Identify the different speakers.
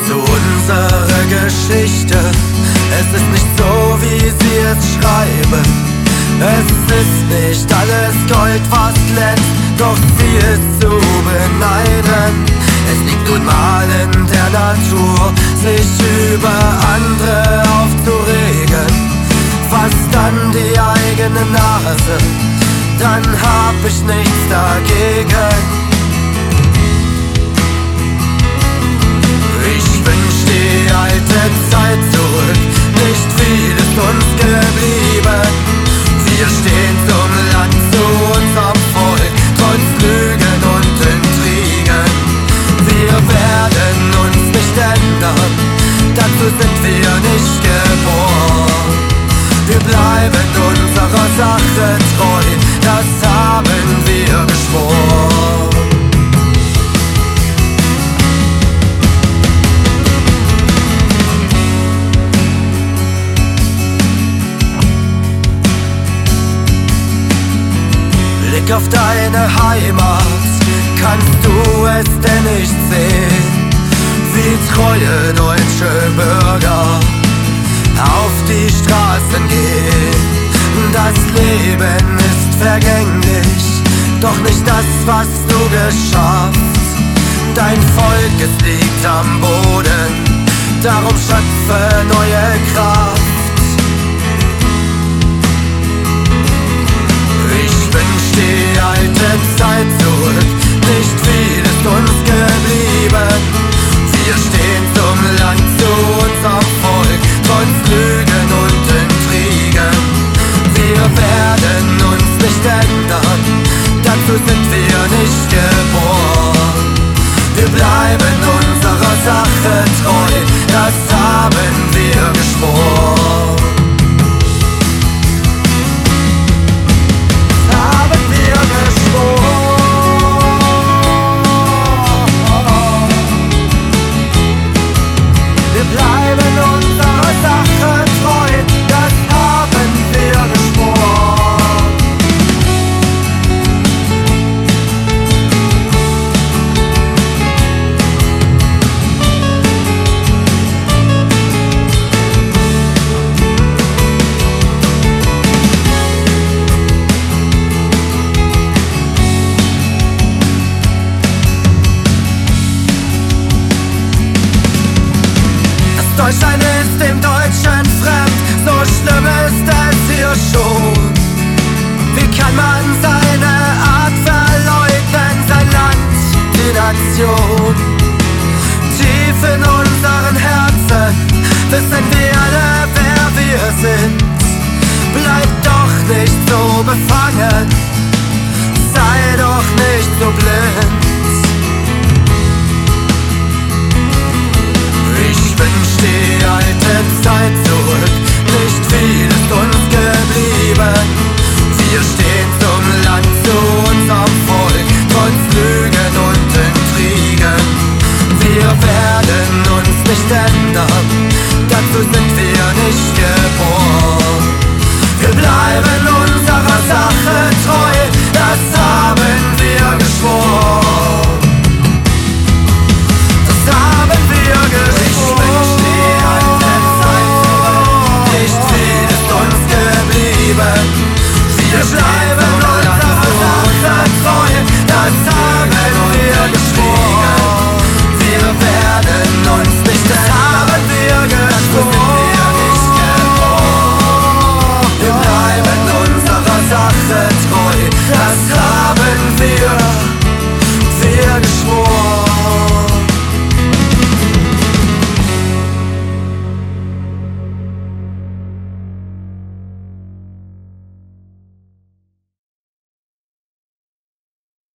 Speaker 1: zu unserer Geschichte. Es ist nicht so, wie sie es schreiben. Es ist nicht alles Gold, was glänzt, doch sie ist zu beneiden. Es liegt nun mal in der Natur, sich über andere aufzuregen. Fass dann die eigene Nase, dann hab ich nichts dagegen. Ich wünsch die alte Zeit zurück, nicht viel ist uns geblieben. Wir stehen zum Land, zu unserem Volk, trotz Lügen und Intrigen. Wir werden uns nicht ändern, dazu sind wir nicht geboren. Wir bleiben unserer Sache treu, das haben wir geschworen. Blick auf deine Heimat, kannst du es denn nicht sehen? Wie treue deutsche Bürger auf die Straßen gehen. Das Leben ist vergänglich, doch nicht das, was du geschafft. Dein Volk, es liegt am Boden, darum schöpfe neue Kraft. Ich wünsch die alte Zeit zurück, nicht viel ist uns geblieben. Wir stehen zum Land, zu unserem Volk, trotz Lügen und Intrigen. Wir werden uns nicht ändern, dazu sind wir nicht geboren. Wir bleiben unserer Sache treu, das haben wir geschworen. Deutschland ist dem Deutschen fremd, so schlimm ist es hier schon. Wie kann man seine Art verleugnen, sein Land, die Nation? Tief in unseren Herzen wissen wir alle, wer wir sind. Bleib doch nicht so befangen, sei doch nicht so blind. Ich wünsch die alte Zeit